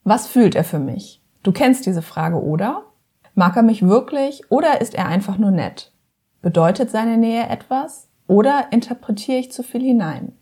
Was fühlt er für mich? Du kennst diese Frage, oder? Mag er mich wirklich oder ist er einfach nur nett? Bedeutet seine Nähe etwas oder interpretiere ich zu viel hinein?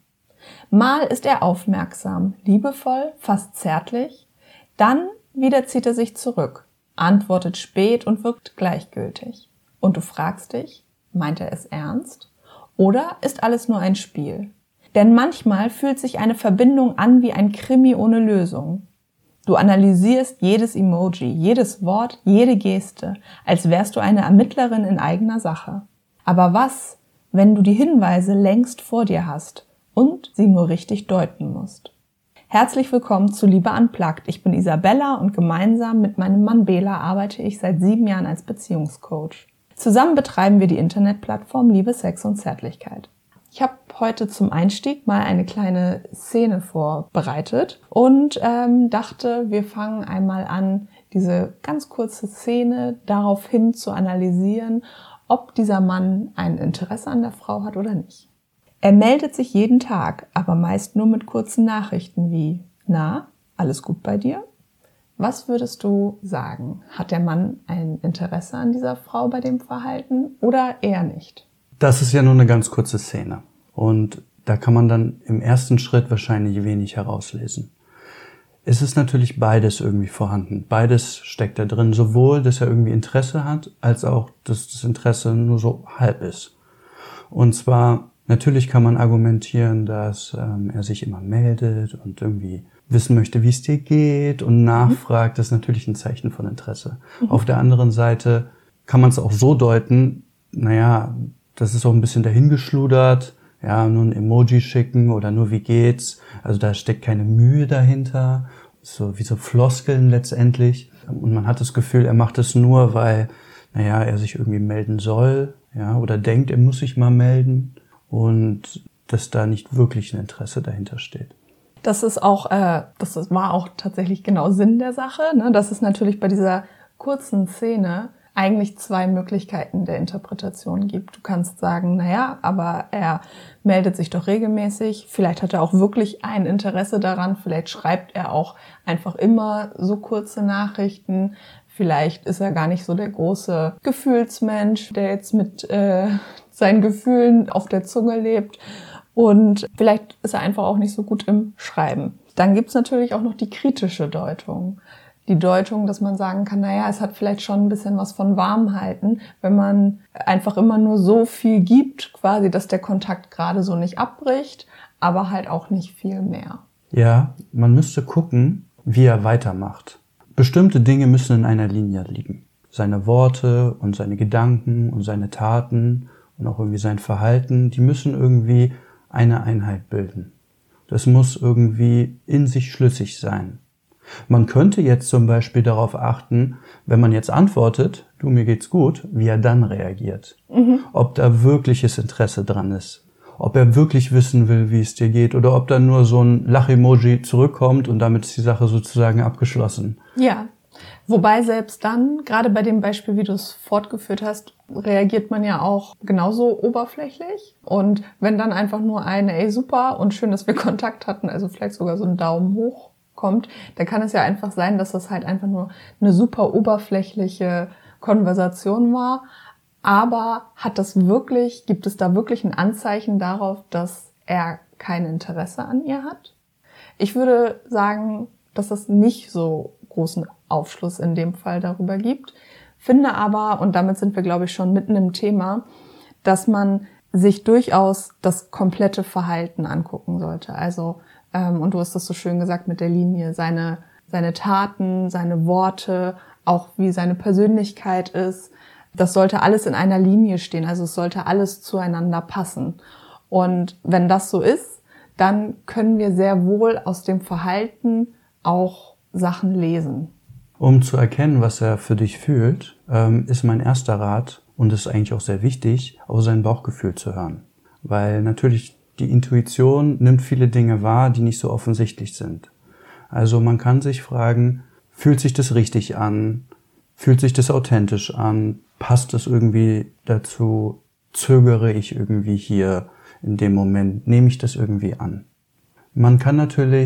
Mal ist er aufmerksam, liebevoll, fast zärtlich, dann wieder zieht er sich zurück, antwortet spät und wirkt gleichgültig. Und du fragst dich, meint er es ernst? Oder ist alles nur ein Spiel? Denn manchmal fühlt sich eine Verbindung an wie ein Krimi ohne Lösung. Du analysierst jedes Emoji, jedes Wort, jede Geste, als wärst du eine Ermittlerin in eigener Sache. Aber was, wenn du die Hinweise längst vor dir hast und sie nur richtig deuten musst? Herzlich willkommen zu Liebe Unplugged. Ich bin Isabella und gemeinsam mit meinem Mann Bela arbeite ich seit 7 Jahren als Beziehungscoach. Zusammen betreiben wir die Internetplattform Liebe, Sex und Zärtlichkeit. Ich habe heute zum Einstieg mal eine kleine Szene vorbereitet und dachte, wir fangen einmal an, diese ganz kurze Szene daraufhin zu analysieren, ob dieser Mann ein Interesse an der Frau hat oder nicht. Er meldet sich jeden Tag, aber meist nur mit kurzen Nachrichten wie: Na, alles gut bei dir? Was würdest du sagen? Hat der Mann ein Interesse an dieser Frau bei dem Verhalten oder eher nicht? Das ist ja nur eine ganz kurze Szene. Und da kann man dann im ersten Schritt wahrscheinlich wenig herauslesen. Es ist natürlich beides irgendwie vorhanden. Beides steckt da drin. Sowohl, dass er irgendwie Interesse hat, als auch, dass das Interesse nur so halb ist. Und zwar, natürlich kann man argumentieren, dass er sich immer meldet und irgendwie wissen möchte, wie es dir geht und nachfragt. Das ist natürlich ein Zeichen von Interesse. Auf der anderen Seite kann man es auch so deuten, naja, das ist auch ein bisschen dahingeschludert, ja, nur ein Emoji schicken oder nur wie geht's. Also da steckt keine Mühe dahinter, so wie so Floskeln letztendlich. Und man hat das Gefühl, er macht es nur, weil, naja, er sich irgendwie melden soll, ja, oder denkt, er muss sich mal melden und dass da nicht wirklich ein Interesse dahinter steht. Das war auch tatsächlich genau Sinn der Sache, ne? Dass es natürlich bei dieser kurzen Szene eigentlich 2 Möglichkeiten der Interpretation gibt. Du kannst sagen, naja, aber er meldet sich doch regelmäßig, vielleicht hat er auch wirklich ein Interesse daran, vielleicht schreibt er auch einfach immer so kurze Nachrichten, vielleicht ist er gar nicht so der große Gefühlsmensch, der jetzt mit seinen Gefühlen auf der Zunge lebt und vielleicht ist er einfach auch nicht so gut im Schreiben. Dann gibt's natürlich auch noch die kritische Deutung. Die Deutung, dass man sagen kann, naja, es hat vielleicht schon ein bisschen was von Warmhalten, wenn man einfach immer nur so viel gibt, quasi, dass der Kontakt gerade so nicht abbricht, aber halt auch nicht viel mehr. Ja, man müsste gucken, wie er weitermacht. Bestimmte Dinge müssen in einer Linie liegen. Seine Worte und seine Gedanken und seine Taten und auch irgendwie sein Verhalten, die müssen irgendwie eine Einheit bilden. Das muss irgendwie in sich schlüssig sein. Man könnte jetzt zum Beispiel darauf achten, wenn man jetzt antwortet, du, mir geht's gut, wie er dann reagiert. Ob da wirkliches Interesse dran ist. Ob er wirklich wissen will, wie es dir geht. Oder ob da nur so ein Lach-Emoji zurückkommt und damit ist die Sache sozusagen abgeschlossen. Ja, wobei selbst dann, gerade bei dem Beispiel, wie du es fortgeführt hast, reagiert man ja auch genauso oberflächlich. Und wenn dann einfach nur ey, super und schön, dass wir Kontakt hatten, also vielleicht sogar so ein Daumen hoch kommt, dann kann es ja einfach sein, dass das halt einfach nur eine super oberflächliche Konversation war. Aber gibt es da wirklich ein Anzeichen darauf, dass er kein Interesse an ihr hat? Ich würde sagen, dass es nicht so großen Aufschluss in dem Fall darüber gibt. Finde aber, und damit sind wir, glaube ich, schon mitten im Thema, dass man sich durchaus das komplette Verhalten angucken sollte. Also, und du hast das so schön gesagt mit der Linie, seine Taten, seine Worte, auch wie seine Persönlichkeit ist. Das sollte alles in einer Linie stehen, also es sollte alles zueinander passen. Und wenn das so ist, dann können wir sehr wohl aus dem Verhalten auch Sachen lesen. Um zu erkennen, was er für dich fühlt, ist mein erster Rat, und das ist eigentlich auch sehr wichtig, auf sein Bauchgefühl zu hören. Weil natürlich die Intuition nimmt viele Dinge wahr, die nicht so offensichtlich sind. Also man kann sich fragen, fühlt sich das richtig an? Fühlt sich das authentisch an? Passt es irgendwie dazu? Zögere ich irgendwie hier in dem Moment? Nehme ich das irgendwie an? Man kann natürlich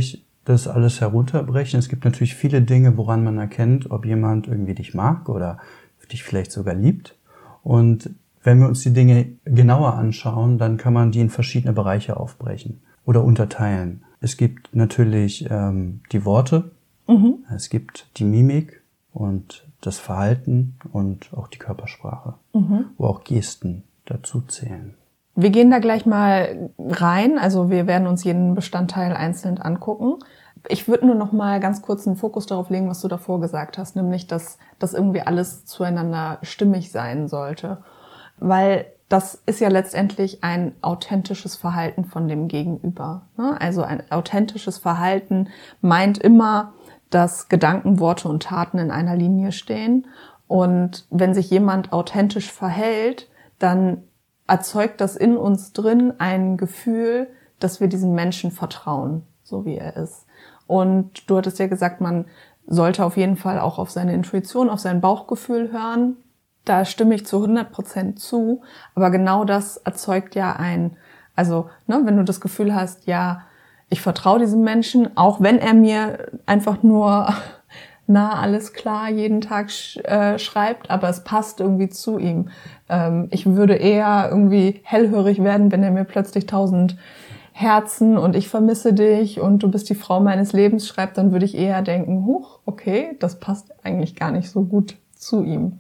das alles herunterbrechen. Es gibt natürlich viele Dinge, woran man erkennt, ob jemand irgendwie dich mag oder dich vielleicht sogar liebt. Und wenn wir uns die Dinge genauer anschauen, dann kann man die in verschiedene Bereiche aufbrechen oder unterteilen. Es gibt natürlich die Worte, es gibt die Mimik und das Verhalten und auch die Körpersprache, wo auch Gesten dazu zählen. Wir gehen da gleich mal rein, also wir werden uns jeden Bestandteil einzeln angucken. Ich würde nur noch mal ganz kurz einen Fokus darauf legen, was du davor gesagt hast, nämlich, dass das irgendwie alles zueinander stimmig sein sollte. Weil das ist ja letztendlich ein authentisches Verhalten von dem Gegenüber. Also ein authentisches Verhalten meint immer, dass Gedanken, Worte und Taten in einer Linie stehen. Und wenn sich jemand authentisch verhält, dann erzeugt das in uns drin ein Gefühl, dass wir diesem Menschen vertrauen, so wie er ist. Und du hattest ja gesagt, man sollte auf jeden Fall auch auf seine Intuition, auf sein Bauchgefühl hören. Da stimme ich zu 100% zu. Aber genau das erzeugt ja wenn du das Gefühl hast, ja, ich vertraue diesem Menschen, auch wenn er mir einfach nur alles klar jeden Tag schreibt, aber es passt irgendwie zu ihm. Ich würde eher irgendwie hellhörig werden, wenn er mir plötzlich 1000 Herzen und ich vermisse dich und du bist die Frau meines Lebens schreibt, dann würde ich eher denken, huch, okay, das passt eigentlich gar nicht so gut zu ihm.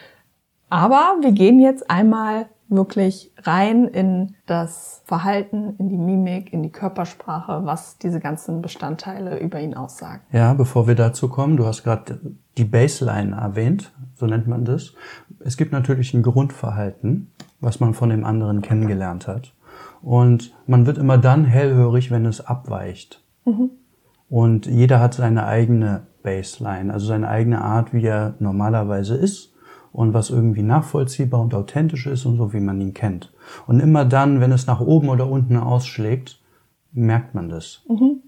Aber wir gehen jetzt einmal wirklich rein in das Verhalten, in die Mimik, in die Körpersprache, was diese ganzen Bestandteile über ihn aussagen. Ja, bevor wir dazu kommen, du hast gerade die Baseline erwähnt, so nennt man das. Es gibt natürlich ein Grundverhalten, was man von dem anderen kennengelernt hat. Und man wird immer dann hellhörig, wenn es abweicht. Und jeder hat seine eigene Baseline, also seine eigene Art, wie er normalerweise ist. Und was irgendwie nachvollziehbar und authentisch ist und so, wie man ihn kennt. Und immer dann, wenn es nach oben oder unten ausschlägt, merkt man das.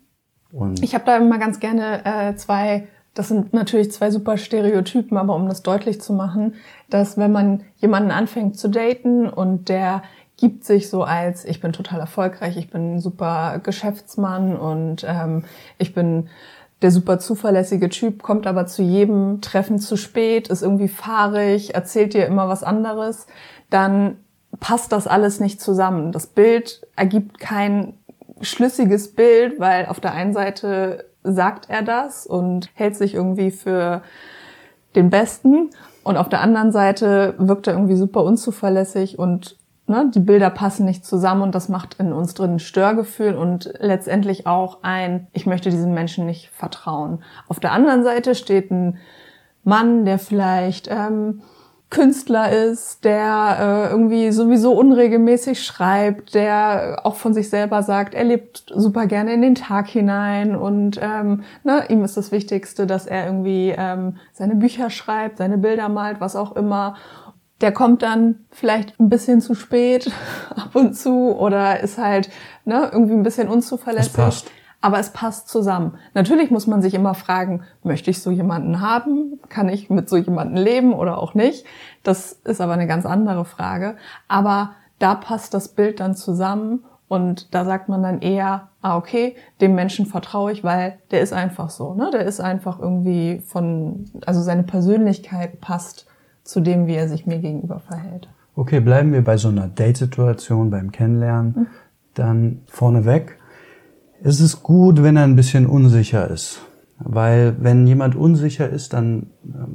Und ich habe da immer ganz gerne das sind natürlich zwei super Stereotypen, aber um das deutlich zu machen, dass wenn man jemanden anfängt zu daten und der gibt sich so als, ich bin total erfolgreich, ich bin ein super Geschäftsmann und ich bin der super zuverlässige Typ, kommt aber zu jedem Treffen zu spät, ist irgendwie fahrig, erzählt dir immer was anderes, dann passt das alles nicht zusammen. Das Bild ergibt kein schlüssiges Bild, weil auf der einen Seite sagt er das und hält sich irgendwie für den Besten und auf der anderen Seite wirkt er irgendwie super unzuverlässig und die Bilder passen nicht zusammen und das macht in uns drin ein Störgefühl und letztendlich auch ich möchte diesem Menschen nicht vertrauen. Auf der anderen Seite steht ein Mann, der vielleicht Künstler ist, der irgendwie sowieso unregelmäßig schreibt, der auch von sich selber sagt, er lebt super gerne in den Tag hinein und ihm ist das Wichtigste, dass er irgendwie seine Bücher schreibt, seine Bilder malt, was auch immer. Der kommt dann vielleicht ein bisschen zu spät ab und zu oder ist halt irgendwie ein bisschen unzuverlässig. es passt. Aber es passt zusammen. Natürlich muss man sich immer fragen, möchte ich so jemanden haben? Kann ich mit so jemanden leben oder auch nicht? Das ist aber eine ganz andere Frage. Aber da passt das Bild dann zusammen und da sagt man dann eher, okay, dem Menschen vertraue ich, weil der ist einfach so. Der ist einfach irgendwie seine Persönlichkeit passt zu dem, wie er sich mir gegenüber verhält. Okay, bleiben wir bei so einer Date-Situation, beim Kennenlernen. Dann vorneweg, es ist gut, wenn er ein bisschen unsicher ist. Weil wenn jemand unsicher ist, dann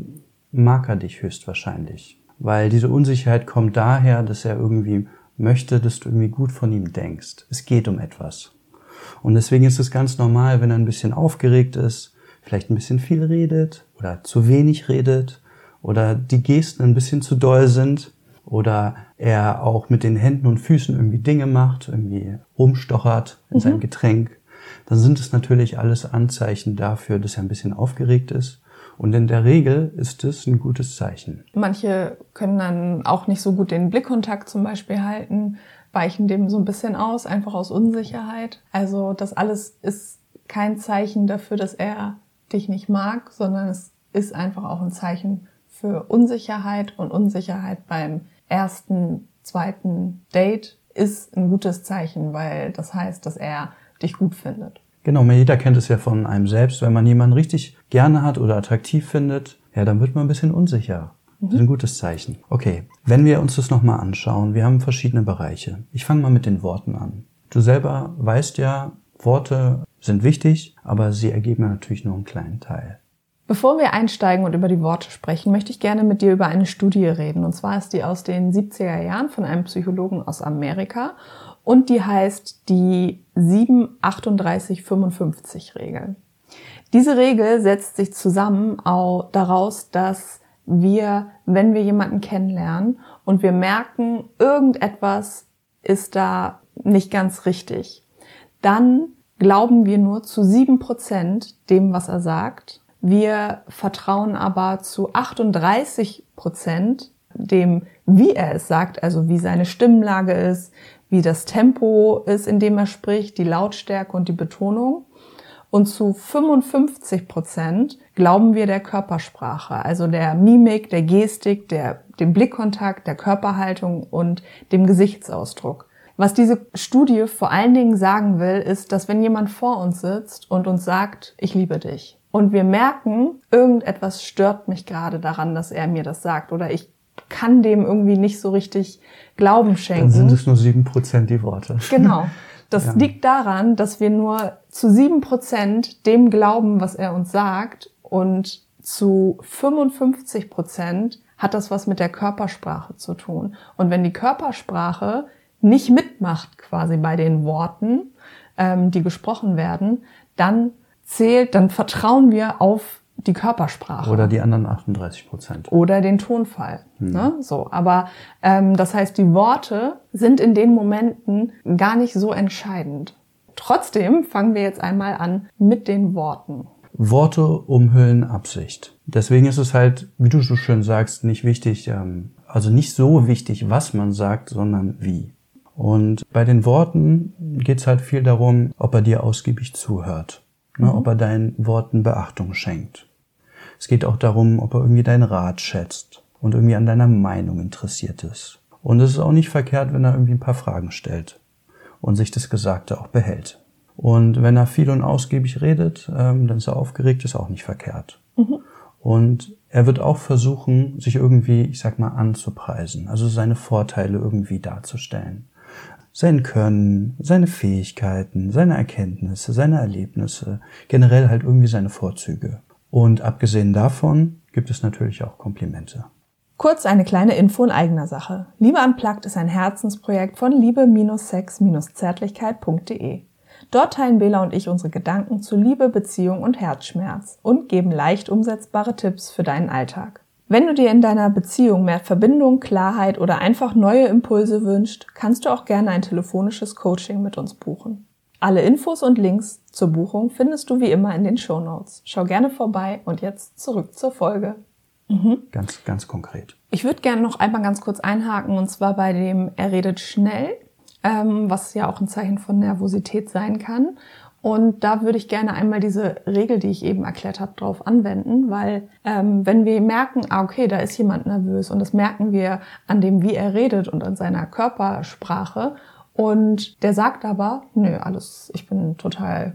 mag er dich höchstwahrscheinlich. Weil diese Unsicherheit kommt daher, dass er irgendwie möchte, dass du irgendwie gut von ihm denkst. Es geht um etwas. Und deswegen ist es ganz normal, wenn er ein bisschen aufgeregt ist, vielleicht ein bisschen viel redet oder zu wenig redet, oder die Gesten ein bisschen zu doll sind oder er auch mit den Händen und Füßen irgendwie Dinge macht, irgendwie rumstochert in seinem Getränk, dann sind es natürlich alles Anzeichen dafür, dass er ein bisschen aufgeregt ist. Und in der Regel ist es ein gutes Zeichen. Manche können dann auch nicht so gut den Blickkontakt zum Beispiel halten, weichen dem so ein bisschen aus, einfach aus Unsicherheit. Also das alles ist kein Zeichen dafür, dass er dich nicht mag, sondern es ist einfach auch ein Zeichen für Unsicherheit und Unsicherheit beim ersten, zweiten Date ist ein gutes Zeichen, weil das heißt, dass er dich gut findet. Genau, jeder kennt es ja von einem selbst. Wenn man jemanden richtig gerne hat oder attraktiv findet, ja, dann wird man ein bisschen unsicher. Das ist ein gutes Zeichen. Okay, wenn wir uns das nochmal anschauen, wir haben verschiedene Bereiche. Ich fange mal mit den Worten an. Du selber weißt ja, Worte sind wichtig, aber sie ergeben ja natürlich nur einen kleinen Teil. Bevor wir einsteigen und über die Worte sprechen, möchte ich gerne mit dir über eine Studie reden. Und zwar ist die aus den 70er Jahren von einem Psychologen aus Amerika und die heißt die 7-38-55-Regel. Diese Regel setzt sich zusammen auch daraus, dass wir, wenn wir jemanden kennenlernen und wir merken, irgendetwas ist da nicht ganz richtig, dann glauben wir nur zu 7% dem, was er sagt. Wir vertrauen aber zu 38% dem, wie er es sagt, also wie seine Stimmlage ist, wie das Tempo ist, in dem er spricht, die Lautstärke und die Betonung. Und zu 55% glauben wir der Körpersprache, also der Mimik, der Gestik, dem Blickkontakt, der Körperhaltung und dem Gesichtsausdruck. Was diese Studie vor allen Dingen sagen will, ist, dass wenn jemand vor uns sitzt und uns sagt, ich liebe dich, und wir merken, irgendetwas stört mich gerade daran, dass er mir das sagt, oder ich kann dem irgendwie nicht so richtig Glauben schenken. Dann sind es nur 7% die Worte. Genau. Das liegt daran, dass wir nur zu 7% dem glauben, was er uns sagt, und zu 55% hat das was mit der Körpersprache zu tun. Und wenn die Körpersprache nicht mitmacht quasi bei den Worten, die gesprochen werden, dann vertrauen wir auf die Körpersprache. Oder die anderen 38%. Oder den Tonfall. Ne? So, aber das heißt, die Worte sind in den Momenten gar nicht so entscheidend. Trotzdem fangen wir jetzt einmal an mit den Worten. Worte umhüllen Absicht. Deswegen ist es halt, wie du so schön sagst, nicht wichtig, also nicht so wichtig, was man sagt, sondern wie. Und bei den Worten geht es halt viel darum, ob er dir ausgiebig zuhört, ne, ob er deinen Worten Beachtung schenkt. Es geht auch darum, ob er irgendwie deinen Rat schätzt und irgendwie an deiner Meinung interessiert ist. Und es ist auch nicht verkehrt, wenn er irgendwie ein paar Fragen stellt und sich das Gesagte auch behält. Und wenn er viel und ausgiebig redet, dann ist er aufgeregt, ist auch nicht verkehrt. Und er wird auch versuchen, sich irgendwie, ich sag mal, anzupreisen, also seine Vorteile irgendwie darzustellen. Sein Können, seine Fähigkeiten, seine Erkenntnisse, seine Erlebnisse, generell halt irgendwie seine Vorzüge. Und abgesehen davon gibt es natürlich auch Komplimente. Kurz eine kleine Info in eigener Sache. Liebe Unplugged ist ein Herzensprojekt von liebe-sex-zärtlichkeit.de. Dort teilen Bela und ich unsere Gedanken zu Liebe, Beziehung und Herzschmerz und geben leicht umsetzbare Tipps für deinen Alltag. Wenn du dir in deiner Beziehung mehr Verbindung, Klarheit oder einfach neue Impulse wünschst, kannst du auch gerne ein telefonisches Coaching mit uns buchen. Alle Infos und Links zur Buchung findest du wie immer in den Shownotes. Schau gerne vorbei und jetzt zurück zur Folge. Ganz, ganz konkret. Ich würde gerne noch einmal ganz kurz einhaken, und zwar bei dem, er redet schnell, was ja auch ein Zeichen von Nervosität sein kann. Und da würde ich gerne einmal diese Regel, die ich eben erklärt habe, drauf anwenden, weil wenn wir merken, okay, da ist jemand nervös, und das merken wir an dem, wie er redet und an seiner Körpersprache, und der sagt aber, nö, ich bin total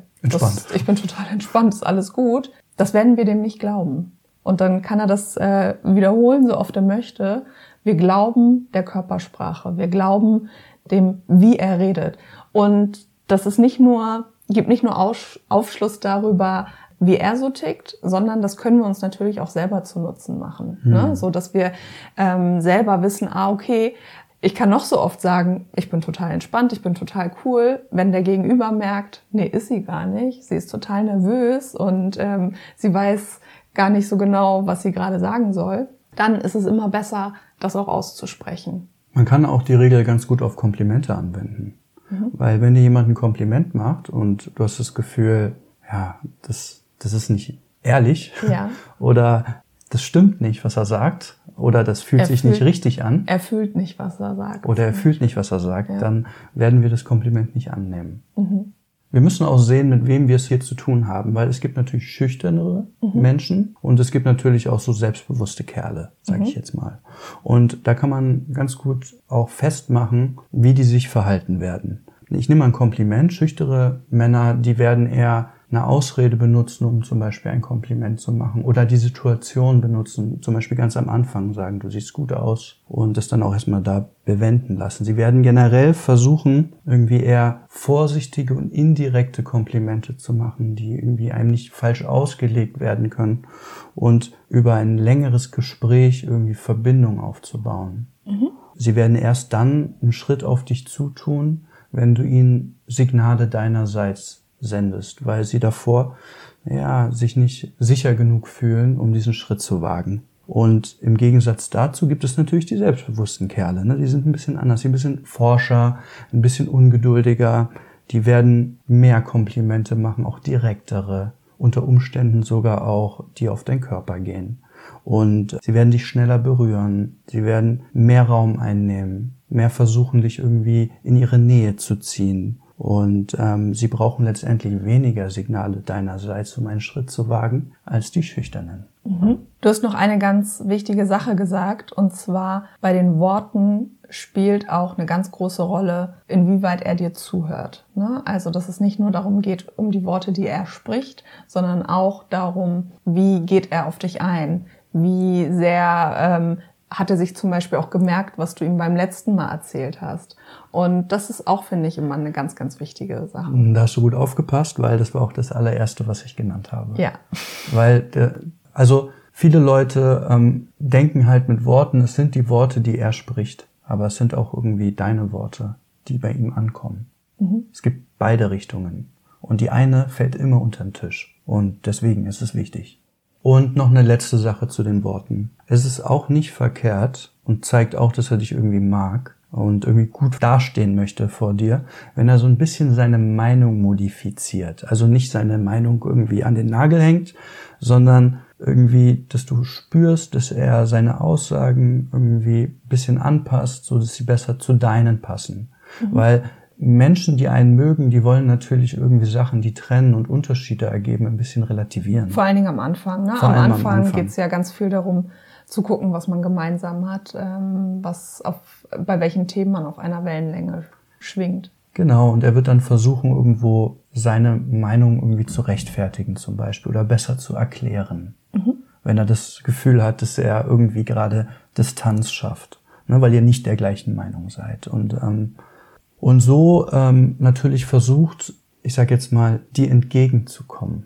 entspannt, ist alles gut, das werden wir dem nicht glauben. Und dann kann er das wiederholen, so oft er möchte. Wir glauben der Körpersprache, wir glauben dem, wie er redet. Und das ist gibt nicht nur Aufschluss darüber, wie er so tickt, sondern das können wir uns natürlich auch selber zu Nutzen machen. Ne? So dass wir selber wissen, okay, ich kann noch so oft sagen, ich bin total entspannt, ich bin total cool. Wenn der Gegenüber merkt, nee, ist sie gar nicht, sie ist total nervös und sie weiß gar nicht so genau, was sie gerade sagen soll, dann ist es immer besser, das auch auszusprechen. Man kann auch die Regel ganz gut auf Komplimente anwenden. Weil wenn dir jemand ein Kompliment macht und du hast das Gefühl, ja, das ist nicht ehrlich, oder das stimmt nicht, was er sagt, oder das fühlt sich nicht richtig an. Er fühlt nicht, was er sagt. Oder er fühlt nicht, was er sagt, dann werden wir das Kompliment nicht annehmen. Wir müssen auch sehen, mit wem wir es hier zu tun haben, weil es gibt natürlich schüchternere Menschen und es gibt natürlich auch so selbstbewusste Kerle, sage ich jetzt mal. Und da kann man ganz gut auch festmachen, wie die sich verhalten werden. Ich nehme mal ein Kompliment. Schüchtere Männer, die werden eher eine Ausrede benutzen, um zum Beispiel ein Kompliment zu machen. Oder die Situation benutzen, zum Beispiel ganz am Anfang sagen, du siehst gut aus. Und das dann auch erstmal da bewenden lassen. Sie werden generell versuchen, irgendwie eher vorsichtige und indirekte Komplimente zu machen, die irgendwie einem nicht falsch ausgelegt werden können. Und über ein längeres Gespräch irgendwie Verbindung aufzubauen. Sie werden erst dann einen Schritt auf dich zutun, wenn du ihnen Signale deinerseits sendest, weil sie davor sich nicht sicher genug fühlen, um diesen Schritt zu wagen. Und im Gegensatz dazu gibt es natürlich die selbstbewussten Kerle. Ne? Die sind ein bisschen anders, die ein bisschen forscher, ein bisschen ungeduldiger. Die werden mehr Komplimente machen, auch direktere, unter Umständen sogar auch, die auf deinen Körper gehen. Und sie werden dich schneller berühren, sie werden mehr Raum einnehmen, mehr versuchen, dich irgendwie in ihre Nähe zu ziehen. Und sie brauchen letztendlich weniger Signale deinerseits, um einen Schritt zu wagen, als die Schüchternen. Du hast noch eine ganz wichtige Sache gesagt, und zwar bei den Worten spielt auch eine ganz große Rolle, inwieweit er dir zuhört. Ne? Also, dass es nicht nur darum geht, um die Worte, die er spricht, sondern auch darum, wie geht er auf dich ein, wie sehr hat er sich zum Beispiel auch gemerkt, was du ihm beim letzten Mal erzählt hast. Und das ist auch, finde ich, immer eine ganz, ganz wichtige Sache. Da hast du gut aufgepasst, weil das war auch das allererste, was ich genannt habe. Ja. Weil, viele Leute denken halt mit Worten, es sind die Worte, die er spricht. Aber es sind auch irgendwie deine Worte, die bei ihm ankommen. Es gibt beide Richtungen. Und die eine fällt immer unter den Tisch. Und deswegen ist es wichtig. Und noch eine letzte Sache zu den Worten. Es ist auch nicht verkehrt und zeigt auch, dass er dich irgendwie mag und irgendwie gut dastehen möchte vor dir, wenn er so ein bisschen seine Meinung modifiziert. Also nicht seine Meinung irgendwie an den Nagel hängt, sondern irgendwie, dass du spürst, dass er seine Aussagen irgendwie ein bisschen anpasst, so dass sie besser zu deinen passen. Weil Menschen, die einen mögen, die wollen natürlich irgendwie Sachen, die trennen und Unterschiede ergeben, ein bisschen relativieren. Vor allen Dingen am Anfang. Ne? Am Anfang geht es ja ganz viel darum, zu gucken, was man gemeinsam hat, bei welchen Themen man auf einer Wellenlänge schwingt. Genau, und er wird dann versuchen, irgendwo seine Meinung irgendwie zu rechtfertigen zum Beispiel oder besser zu erklären. Wenn er das Gefühl hat, dass er irgendwie gerade Distanz schafft, ne, weil ihr nicht der gleichen Meinung seid. Und so natürlich versucht, ich sag jetzt mal, dir entgegenzukommen.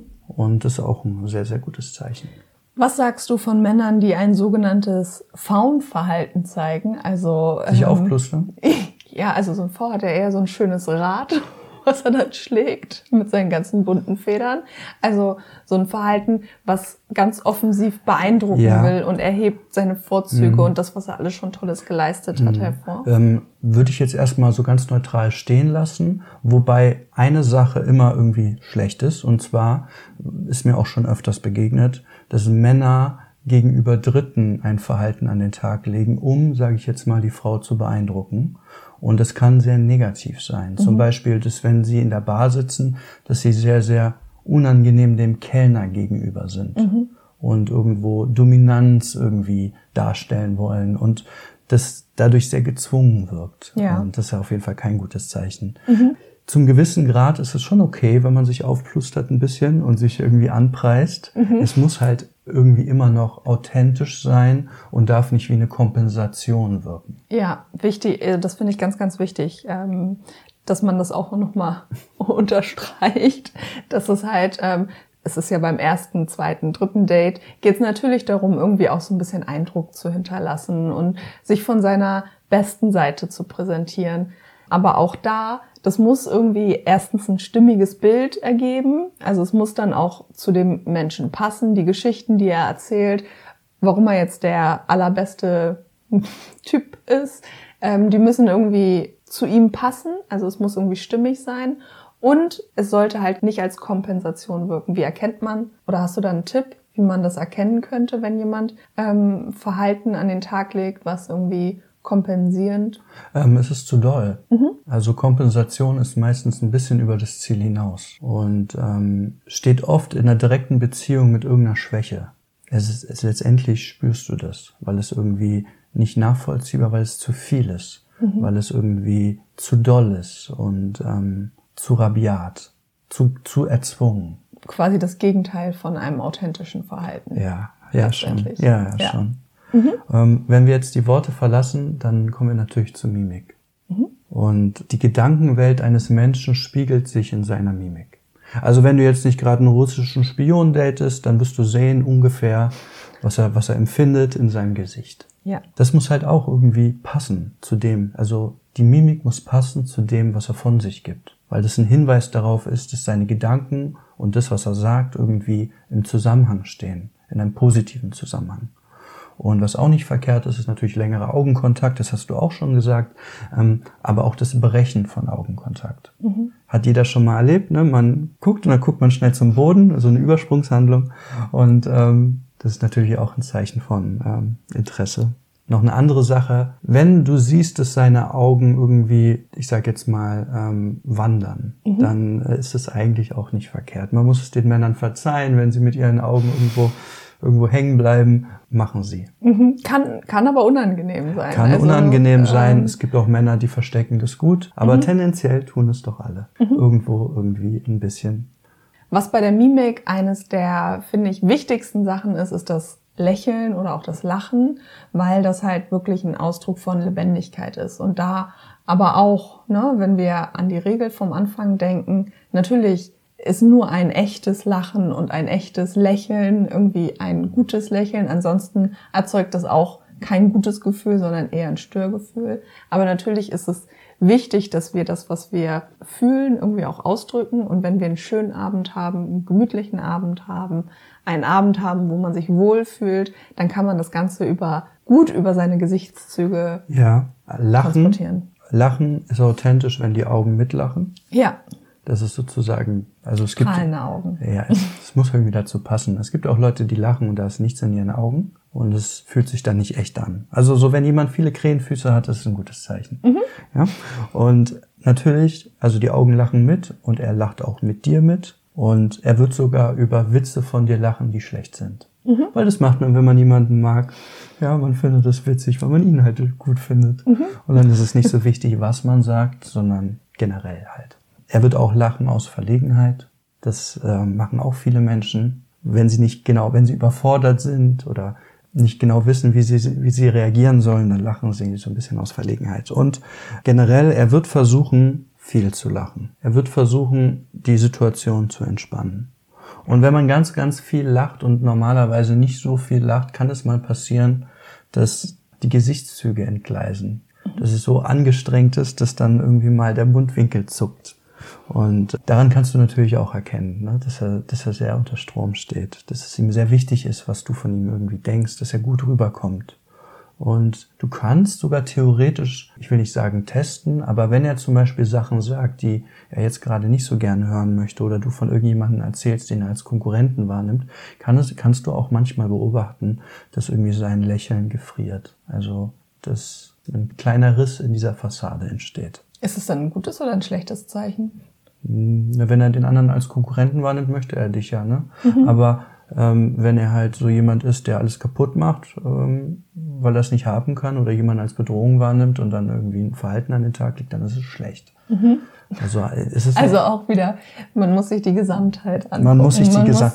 Und das ist auch ein sehr, sehr gutes Zeichen. Was sagst du von Männern, die ein sogenanntes Faun-Verhalten zeigen? Also sich aufplustern? Ja, also so ein V hat ja eher so ein schönes Rad, was er dann schlägt mit seinen ganzen bunten Federn. Also so ein Verhalten, was ganz offensiv beeindrucken will und er hebt seine Vorzüge und das, was er alles schon Tolles geleistet hat, hervor. Würde ich jetzt erstmal so ganz neutral stehen lassen, wobei eine Sache immer irgendwie schlecht ist. Und zwar ist mir auch schon öfters begegnet, dass Männer gegenüber Dritten ein Verhalten an den Tag legen, um, sage ich jetzt mal, die Frau zu beeindrucken. Und das kann sehr negativ sein. Zum Beispiel, dass wenn sie in der Bar sitzen, dass sie sehr, sehr unangenehm dem Kellner gegenüber sind und irgendwo Dominanz irgendwie darstellen wollen und das dadurch sehr gezwungen wirkt. Ja. Und das ist ja auf jeden Fall kein gutes Zeichen. Zum gewissen Grad ist es schon okay, wenn man sich aufplustert ein bisschen und sich irgendwie anpreist. Es muss halt irgendwie immer noch authentisch sein und darf nicht wie eine Kompensation wirken. Ja, wichtig, das finde ich ganz, ganz wichtig, dass man das auch nochmal unterstreicht, dass es halt, es ist ja beim ersten, zweiten, dritten Date, geht es natürlich darum, irgendwie auch so ein bisschen Eindruck zu hinterlassen und sich von seiner besten Seite zu präsentieren. Aber auch da, das muss irgendwie erstens ein stimmiges Bild ergeben. Also es muss dann auch zu dem Menschen passen, die Geschichten, die er erzählt, warum er jetzt der allerbeste Typ ist. Die müssen irgendwie zu ihm passen. Also es muss irgendwie stimmig sein. Und es sollte halt nicht als Kompensation wirken. Wie erkennt man, oder hast du da einen Tipp, wie man das erkennen könnte, wenn jemand Verhalten an den Tag legt, was irgendwie kompensierend? Es ist zu doll. Also Kompensation ist meistens ein bisschen über das Ziel hinaus und steht oft in einer direkten Beziehung mit irgendeiner Schwäche. Letztendlich spürst du das, weil es irgendwie nicht nachvollziehbar, weil es zu viel ist. weil es irgendwie zu doll ist und zu rabiat, zu erzwungen. Quasi das Gegenteil von einem authentischen Verhalten. Ja, schon. Ja, schon. Mhm. Wenn wir jetzt die Worte verlassen, dann kommen wir natürlich zur Mimik. Mhm. Und die Gedankenwelt eines Menschen spiegelt sich in seiner Mimik. Also wenn du jetzt nicht gerade einen russischen Spion datest, dann wirst du sehen ungefähr, was er empfindet in seinem Gesicht. Ja. Das muss halt auch irgendwie passen zu dem. Also die Mimik muss passen zu dem, was er von sich gibt. Weil das ein Hinweis darauf ist, dass seine Gedanken und das, was er sagt, irgendwie im Zusammenhang stehen. In einem positiven Zusammenhang. Und was auch nicht verkehrt ist, ist natürlich längerer Augenkontakt, das hast du auch schon gesagt, aber auch das Brechen von Augenkontakt. Mhm. Hat jeder schon mal erlebt, ne? Man guckt und dann guckt man schnell zum Boden, also eine Übersprungshandlung. Und das ist natürlich auch ein Zeichen von Interesse. Noch eine andere Sache, wenn du siehst, dass seine Augen irgendwie, ich sag jetzt mal, wandern, dann ist es eigentlich auch nicht verkehrt. Man muss es den Männern verzeihen, wenn sie mit ihren Augen irgendwo hängen bleiben, machen sie. Mhm. Kann aber unangenehm sein. Kann unangenehm sein. Es gibt auch Männer, die verstecken das gut, aber tendenziell tun es doch alle. Irgendwo, irgendwie ein bisschen. Was bei der Mimik eines der, finde ich, wichtigsten Sachen ist das Lächeln oder auch das Lachen, weil das halt wirklich ein Ausdruck von Lebendigkeit ist. Und da aber auch, ne, wenn wir an die Regel vom Anfang denken, natürlich ist nur ein echtes Lachen und ein echtes Lächeln irgendwie ein gutes Lächeln. Ansonsten erzeugt das auch kein gutes Gefühl, sondern eher ein Störgefühl. Aber natürlich ist es wichtig, dass wir das, was wir fühlen, irgendwie auch ausdrücken. Und wenn wir einen schönen Abend haben, einen gemütlichen Abend haben, einen Abend haben, wo man sich wohlfühlt, dann kann man das Ganze gut über seine Gesichtszüge transportieren. Lachen ist authentisch, wenn die Augen mitlachen. Ja. Das ist sozusagen, also es gibt strahlende Augen. Ja, es muss irgendwie dazu passen. Es gibt auch Leute, die lachen und da ist nichts in ihren Augen und es fühlt sich dann nicht echt an. Also so, wenn jemand viele Krähenfüße hat, das ist ein gutes Zeichen. Ja? Und natürlich, also die Augen lachen mit und er lacht auch mit dir mit und er wird sogar über Witze von dir lachen, die schlecht sind. Weil das macht man, wenn man jemanden mag. Ja, man findet das witzig, weil man ihn halt gut findet. Und dann ist es nicht so wichtig, was man sagt, sondern generell halt. Er wird auch lachen aus Verlegenheit. Das machen auch viele Menschen, wenn sie überfordert sind oder nicht genau wissen, wie sie reagieren sollen, dann lachen sie so ein bisschen aus Verlegenheit. Und generell, er wird versuchen, viel zu lachen. Er wird versuchen, die Situation zu entspannen. Und wenn man ganz, ganz viel lacht und normalerweise nicht so viel lacht, kann es mal passieren, dass die Gesichtszüge entgleisen. Dass es so angestrengt ist, dass dann irgendwie mal der Mundwinkel zuckt. Und daran kannst du natürlich auch erkennen, ne, dass er sehr unter Strom steht, dass es ihm sehr wichtig ist, was du von ihm irgendwie denkst, dass er gut rüberkommt. Und du kannst sogar theoretisch, ich will nicht sagen testen, aber wenn er zum Beispiel Sachen sagt, die er jetzt gerade nicht so gerne hören möchte oder du von irgendjemandem erzählst, den er als Konkurrenten wahrnimmt, kannst du auch manchmal beobachten, dass irgendwie sein Lächeln gefriert. Also, dass ein kleiner Riss in dieser Fassade entsteht. Ist es dann ein gutes oder ein schlechtes Zeichen? Wenn er den anderen als Konkurrenten wahrnimmt, möchte er dich ja, ne? Aber wenn er halt so jemand ist, der alles kaputt macht, weil er es nicht haben kann oder jemand als Bedrohung wahrnimmt und dann irgendwie ein Verhalten an den Tag legt, dann ist es schlecht. Also es ist auch wieder, man muss sich die Gesamtheit angucken. Man muss sich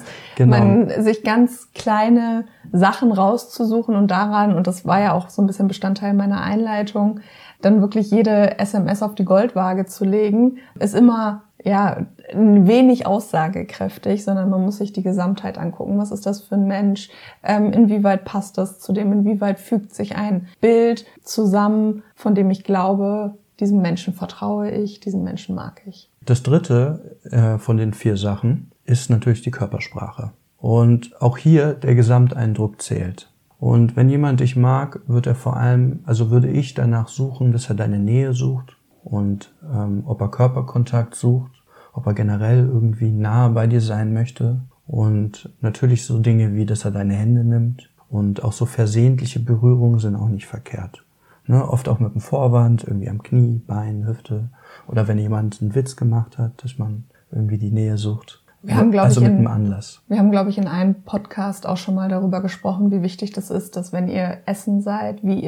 sich ganz kleine Sachen rauszusuchen und daran, und das war ja auch so ein bisschen Bestandteil meiner Einleitung, dann wirklich jede SMS auf die Goldwaage zu legen, ist immer ein wenig aussagekräftig, sondern man muss sich die Gesamtheit angucken. Was ist das für ein Mensch? Inwieweit passt das zu dem? Inwieweit fügt sich ein Bild zusammen, von dem ich glaube, diesem Menschen vertraue ich, diesen Menschen mag ich? Das dritte von den 4 Sachen ist natürlich die Körpersprache. Und auch hier der Gesamteindruck zählt. Und wenn jemand dich mag, würde ich danach suchen, dass er deine Nähe sucht und ob er Körperkontakt sucht, ob er generell irgendwie nahe bei dir sein möchte und natürlich so Dinge wie, dass er deine Hände nimmt und auch so versehentliche Berührungen sind auch nicht verkehrt. Ne? Oft auch mit dem Vorwand, irgendwie am Knie, Bein, Hüfte oder wenn jemand einen Witz gemacht hat, dass man irgendwie die Nähe sucht. Wir haben, mit einem Anlass. Wir haben, glaube ich, in einem Podcast auch schon mal darüber gesprochen, wie wichtig das ist, dass wenn ihr essen seid, wie ihr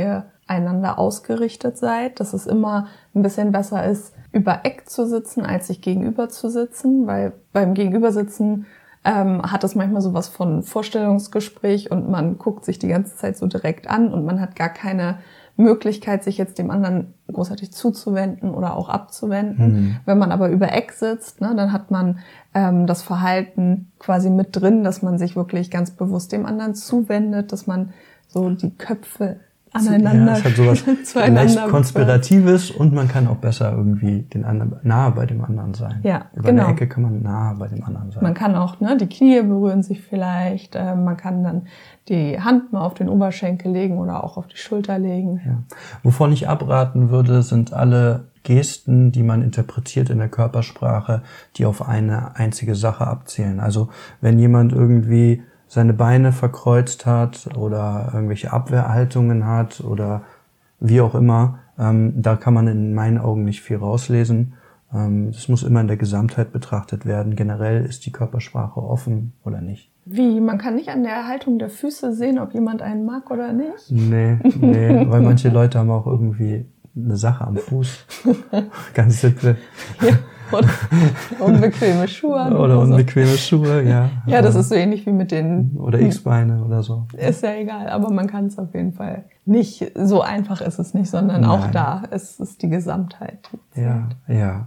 einander ausgerichtet seid, dass es immer ein bisschen besser ist, über Eck zu sitzen, als sich gegenüber zu sitzen, weil beim Gegenübersitzen hat es manchmal sowas von Vorstellungsgespräch und man guckt sich die ganze Zeit so direkt an und man hat gar keine Möglichkeit, sich jetzt dem anderen großartig zuzuwenden oder auch abzuwenden. Wenn man aber über Eck sitzt, ne, dann hat man das Verhalten quasi mit drin, dass man sich wirklich ganz bewusst dem anderen zuwendet, dass man so die Köpfe aneinander, es hat sowas leicht Konspiratives und man kann auch besser irgendwie den anderen nahe bei dem anderen sein. Ja, Über eine Ecke kann man nahe bei dem anderen sein. Man kann auch, ne, die Knie berühren sich vielleicht, man kann dann die Hand mal auf den Oberschenkel legen oder auch auf die Schulter legen. Ja. Wovon ich abraten würde, sind alle Gesten, die man interpretiert in der Körpersprache, die auf eine einzige Sache abzielen. Also wenn jemand irgendwie seine Beine verkreuzt hat oder irgendwelche Abwehrhaltungen hat oder wie auch immer, da kann man in meinen Augen nicht viel rauslesen. Das muss immer in der Gesamtheit betrachtet werden. Generell ist die Körpersprache offen oder nicht. Wie? Man kann nicht an der Haltung der Füße sehen, ob jemand einen mag oder nicht? Nee, weil manche Leute haben auch irgendwie eine Sache am Fuß. Ganz simpel. Ja. Oder unbequeme Schuhe. Oder unbequeme Schuhe, ja. Ja, das ist so ähnlich wie mit den... Oder X-Beine oder so. Ist ja egal, aber man kann es auf jeden Fall nicht, so einfach ist es nicht, sondern auch da, es ist die Gesamtheit. Ja.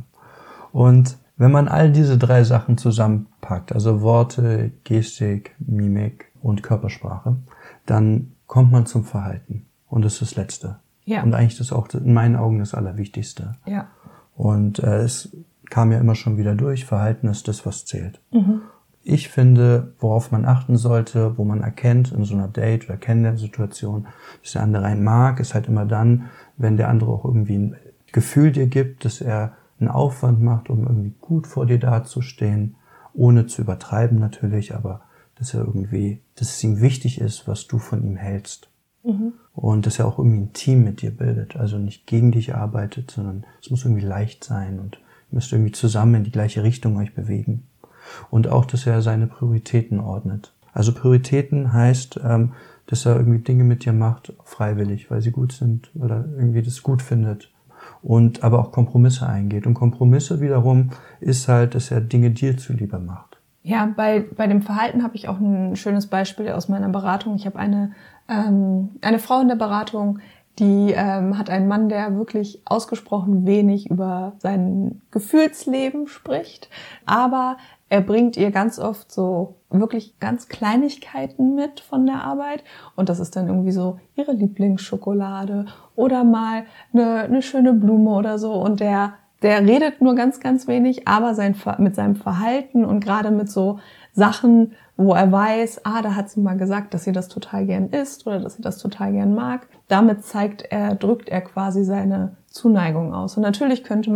Und wenn man all diese 3 Sachen zusammenpackt, also Worte, Gestik, Mimik und Körpersprache, dann kommt man zum Verhalten. Und das ist das Letzte. Ja. Und eigentlich das ist auch in meinen Augen das Allerwichtigste. Ja. Und es kam ja immer schon wieder durch, Verhalten ist das, was zählt. Ich finde, worauf man achten sollte, wo man erkennt in so einer Date- oder Kennenlernsituation, dass der andere einen mag, ist halt immer dann, wenn der andere auch irgendwie ein Gefühl dir gibt, dass er einen Aufwand macht, um irgendwie gut vor dir dazustehen, ohne zu übertreiben natürlich, aber dass es ihm wichtig ist, was du von ihm hältst. Und dass er auch irgendwie ein Team mit dir bildet, also nicht gegen dich arbeitet, sondern es muss irgendwie leicht sein und ihr müsst irgendwie zusammen in die gleiche Richtung euch bewegen. Und auch, dass er seine Prioritäten ordnet. Also Prioritäten heißt, dass er irgendwie Dinge mit dir macht, freiwillig, weil sie gut sind oder irgendwie das gut findet. Und aber auch Kompromisse eingeht. Und Kompromisse wiederum ist halt, dass er Dinge dir zuliebe macht. Ja, bei dem Verhalten habe ich auch ein schönes Beispiel aus meiner Beratung. Ich habe eine Frau in der Beratung, die hat einen Mann, der wirklich ausgesprochen wenig über sein Gefühlsleben spricht, aber er bringt ihr ganz oft so wirklich ganz Kleinigkeiten mit von der Arbeit und das ist dann irgendwie so ihre Lieblingsschokolade oder mal eine schöne Blume oder so und der redet nur ganz, ganz wenig, aber mit seinem Verhalten und gerade mit so Sachen, wo er weiß, da hat sie mal gesagt, dass sie das total gern isst oder dass sie das total gern mag. Damit drückt er quasi seine Zuneigung aus. Und natürlich könnte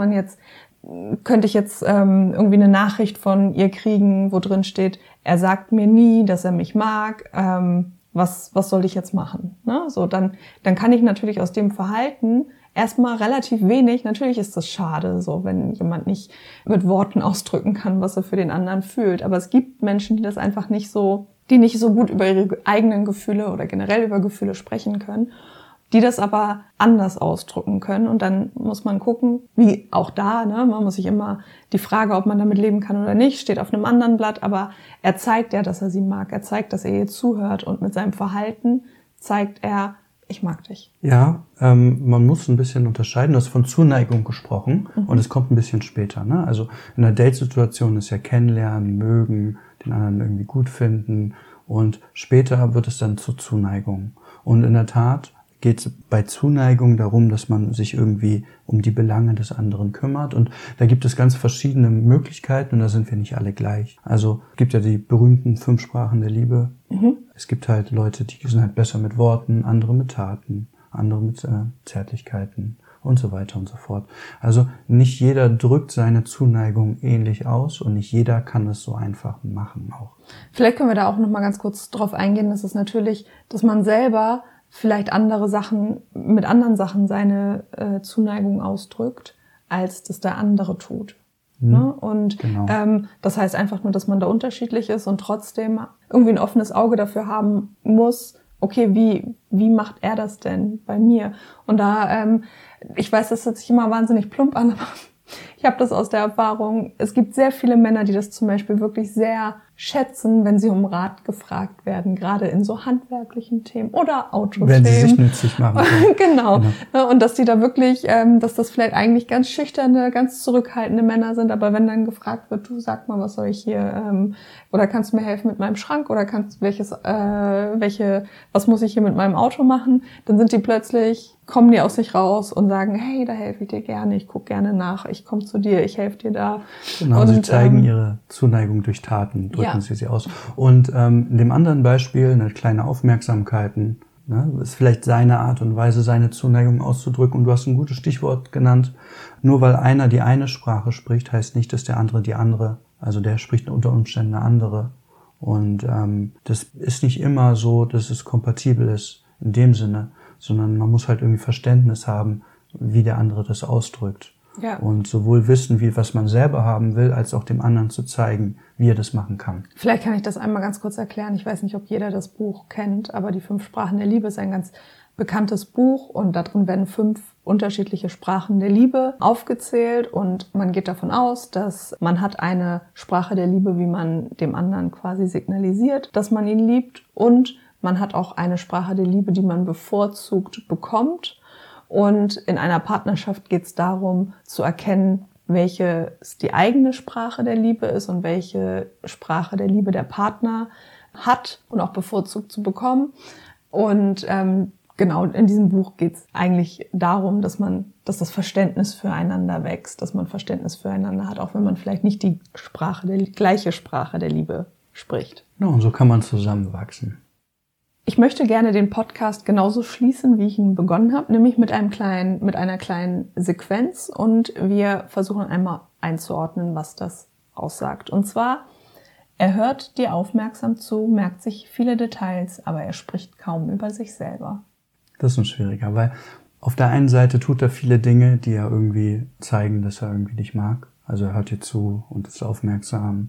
ich jetzt irgendwie eine Nachricht von ihr kriegen, wo drin steht, er sagt mir nie, dass er mich mag, was soll ich jetzt machen? Ne? So, dann kann ich natürlich aus dem Verhalten erstmal relativ wenig, natürlich ist das schade, so wenn jemand nicht mit Worten ausdrücken kann, was er für den anderen fühlt. Aber es gibt Menschen, die nicht so gut über ihre eigenen Gefühle oder generell über Gefühle sprechen können, die das aber anders ausdrücken können. Und dann muss man gucken, wie auch da, ne, man muss sich immer die Frage, ob man damit leben kann oder nicht, steht auf einem anderen Blatt, aber er zeigt ja, dass er sie mag, er zeigt, dass er ihr zuhört und mit seinem Verhalten zeigt er, ich mag dich. Ja, man muss ein bisschen unterscheiden. Du hast von Zuneigung gesprochen und es kommt ein bisschen später. Ne? Also in einer Date-Situation ist ja kennenlernen, mögen, den anderen irgendwie gut finden und später wird es dann zur Zuneigung. Und in der Tat geht es bei Zuneigung darum, dass man sich irgendwie um die Belange des anderen kümmert. Und da gibt es ganz verschiedene Möglichkeiten und da sind wir nicht alle gleich. Also es gibt ja die berühmten 5 Sprachen der Liebe. Es gibt halt Leute, die sind halt besser mit Worten, andere mit Taten, andere mit Zärtlichkeiten und so weiter und so fort. Also nicht jeder drückt seine Zuneigung ähnlich aus und nicht jeder kann es so einfach machen auch. Vielleicht können wir da auch noch mal ganz kurz drauf eingehen, dass es natürlich, dass man selber vielleicht mit anderen Sachen seine Zuneigung ausdrückt, als das der andere tut. Ne? Und genau. Das heißt einfach nur, dass man da unterschiedlich ist und trotzdem irgendwie ein offenes Auge dafür haben muss, okay, wie macht er das denn bei mir? Und da, ich weiß, das hört sich immer wahnsinnig plump an, aber ich habe das aus der Erfahrung. Es gibt sehr viele Männer, die das zum Beispiel wirklich sehr schätzen, wenn sie um Rat gefragt werden, gerade in so handwerklichen Themen oder Autothemen. Wenn sie sich nützlich machen können. Genau. Und dass die da wirklich, dass das vielleicht eigentlich ganz schüchterne, ganz zurückhaltende Männer sind, aber wenn dann gefragt wird, du sag mal, was soll ich hier, oder kannst du mir helfen mit meinem Schrank oder was muss ich hier mit meinem Auto machen, dann sind die plötzlich, kommen die aus sich raus und sagen, hey, da helfe ich dir gerne, ich gucke gerne nach, ich komme zu dir, ich helfe dir da. Genau, und sie zeigen ihre Zuneigung durch Taten, drücken sie aus. Und in dem anderen Beispiel, eine kleine Aufmerksamkeiten, ist vielleicht seine Art und Weise, seine Zuneigung auszudrücken. Und du hast ein gutes Stichwort genannt. Nur weil einer die eine Sprache spricht, heißt nicht, dass der andere die andere. Also der spricht unter Umständen eine andere. Und das ist nicht immer so, dass es kompatibel ist in dem Sinne, sondern man muss halt irgendwie Verständnis haben, wie der andere das ausdrückt. Ja. Und sowohl wissen, was man selber haben will, als auch dem anderen zu zeigen, wie er das machen kann. Vielleicht kann ich das einmal ganz kurz erklären. Ich weiß nicht, ob jeder das Buch kennt, aber die 5 Sprachen der Liebe ist ein ganz bekanntes Buch und da drin werden 5 unterschiedliche Sprachen der Liebe aufgezählt und man geht davon aus, dass man hat eine Sprache der Liebe, wie man dem anderen quasi signalisiert, dass man ihn liebt, und man hat auch eine Sprache der Liebe, die man bevorzugt bekommt. Und in einer Partnerschaft geht es darum, zu erkennen, welche die eigene Sprache der Liebe ist und welche Sprache der Liebe der Partner hat und auch bevorzugt zu bekommen. Und genau, in diesem Buch geht es eigentlich darum, dass das Verständnis füreinander wächst, dass man Verständnis füreinander hat, auch wenn man vielleicht nicht die gleiche Sprache der Liebe spricht. Ja, und so kann man zusammenwachsen. Ich möchte gerne den Podcast genauso schließen, wie ich ihn begonnen habe, nämlich mit einer kleinen Sequenz, und wir versuchen einmal einzuordnen, was das aussagt. Und zwar, er hört dir aufmerksam zu, merkt sich viele Details, aber er spricht kaum über sich selber. Das ist ein schwieriger, weil auf der einen Seite tut er viele Dinge, die ja irgendwie zeigen, dass er irgendwie dich mag. Also er hört dir zu und ist aufmerksam.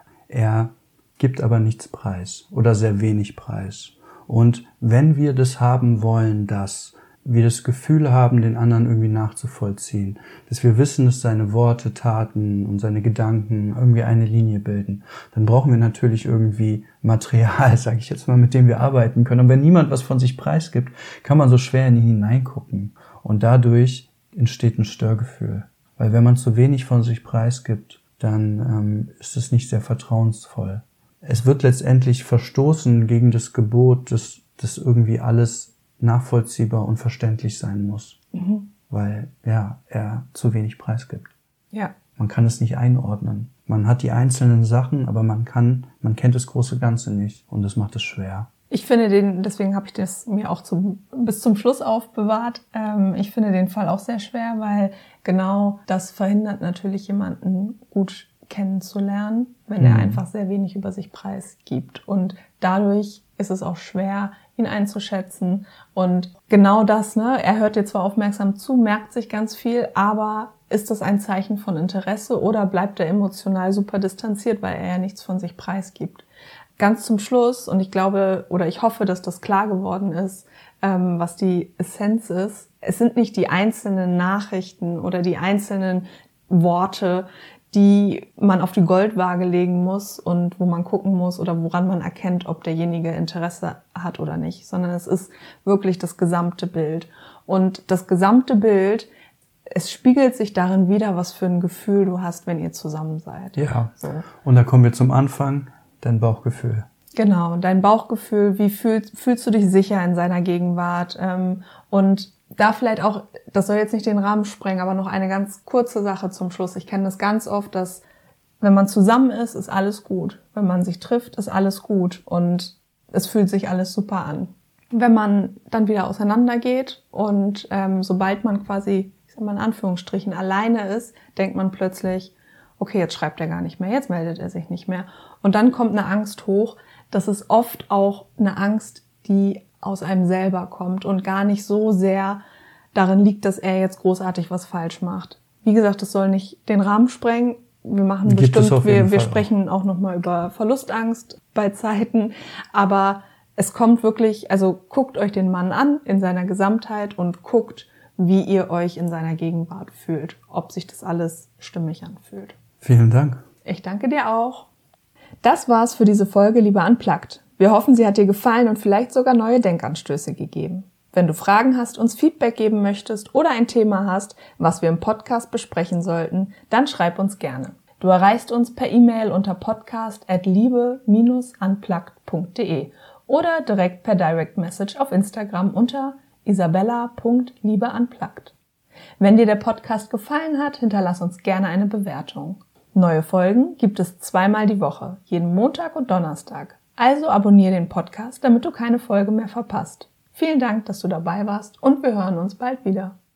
Er gibt aber nichts preis oder sehr wenig preis. Und wenn wir das haben wollen, dass wir das Gefühl haben, den anderen irgendwie nachzuvollziehen, dass wir wissen, dass seine Worte, Taten und seine Gedanken irgendwie eine Linie bilden, dann brauchen wir natürlich irgendwie Material, sage ich jetzt mal, mit dem wir arbeiten können. Und wenn niemand was von sich preisgibt, kann man so schwer in ihn hineingucken. Und dadurch entsteht ein Störgefühl. Weil wenn man zu wenig von sich preisgibt, dann ist es nicht sehr vertrauensvoll. Es wird letztendlich verstoßen gegen das Gebot, dass irgendwie alles nachvollziehbar und verständlich sein muss. Weil er zu wenig preisgibt. Ja. Man kann es nicht einordnen. Man hat die einzelnen Sachen, aber man kennt das große Ganze nicht, und das macht es schwer. Ich finde deswegen habe ich das mir auch bis zum Schluss aufbewahrt. Ich finde den Fall auch sehr schwer, weil genau das verhindert natürlich jemanden gut kennenzulernen, wenn er einfach sehr wenig über sich preisgibt. Und dadurch ist es auch schwer, ihn einzuschätzen. Und genau das, er hört dir zwar aufmerksam zu, merkt sich ganz viel, aber ist das ein Zeichen von Interesse oder bleibt er emotional super distanziert, weil er ja nichts von sich preisgibt? Ganz zum Schluss, und ich glaube oder ich hoffe, dass das klar geworden ist, was die Essenz ist. Es sind nicht die einzelnen Nachrichten oder die einzelnen Worte, die man auf die Goldwaage legen muss und wo man gucken muss oder woran man erkennt, ob derjenige Interesse hat oder nicht, sondern es ist wirklich das gesamte Bild. Und das gesamte Bild, es spiegelt sich darin wider, was für ein Gefühl du hast, wenn ihr zusammen seid. Ja, so. Und da kommen wir zum Anfang, dein Bauchgefühl. Genau, dein Bauchgefühl, wie fühlst du dich sicher in seiner Gegenwart? Und da vielleicht auch, das soll jetzt nicht den Rahmen sprengen, aber noch eine ganz kurze Sache zum Schluss. Ich kenne das ganz oft, dass wenn man zusammen ist alles gut. Wenn man sich trifft, ist alles gut und es fühlt sich alles super an. Wenn man dann wieder auseinandergeht und sobald man quasi, ich sag mal in Anführungsstrichen, alleine ist, denkt man plötzlich, okay, jetzt schreibt er gar nicht mehr, jetzt meldet er sich nicht mehr. Und dann kommt eine Angst hoch. Das ist oft auch eine Angst, die aus einem selber kommt und gar nicht so sehr darin liegt, dass er jetzt großartig was falsch macht. Wie gesagt, das soll nicht den Rahmen sprengen. Wir sprechen auch nochmal über Verlustangst bei Zeiten, aber Es kommt wirklich, also guckt euch den Mann an in seiner Gesamtheit und guckt, wie ihr euch in seiner Gegenwart fühlt, ob sich das alles stimmig anfühlt. Vielen Dank. Ich danke dir auch. Das war's für diese Folge Liebe Unplugged. Wir hoffen, sie hat dir gefallen und vielleicht sogar neue Denkanstöße gegeben. Wenn du Fragen hast, uns Feedback geben möchtest oder ein Thema hast, was wir im Podcast besprechen sollten, dann schreib uns gerne. Du erreichst uns per E-Mail unter podcast@liebe-unplugged.de oder direkt per Direct Message auf Instagram unter isabella.liebeunplugged. Wenn dir der Podcast gefallen hat, hinterlass uns gerne eine Bewertung. Neue Folgen gibt es 2-mal die Woche, jeden Montag und Donnerstag. Also abonniere den Podcast, damit du keine Folge mehr verpasst. Vielen Dank, dass du dabei warst und wir hören uns bald wieder.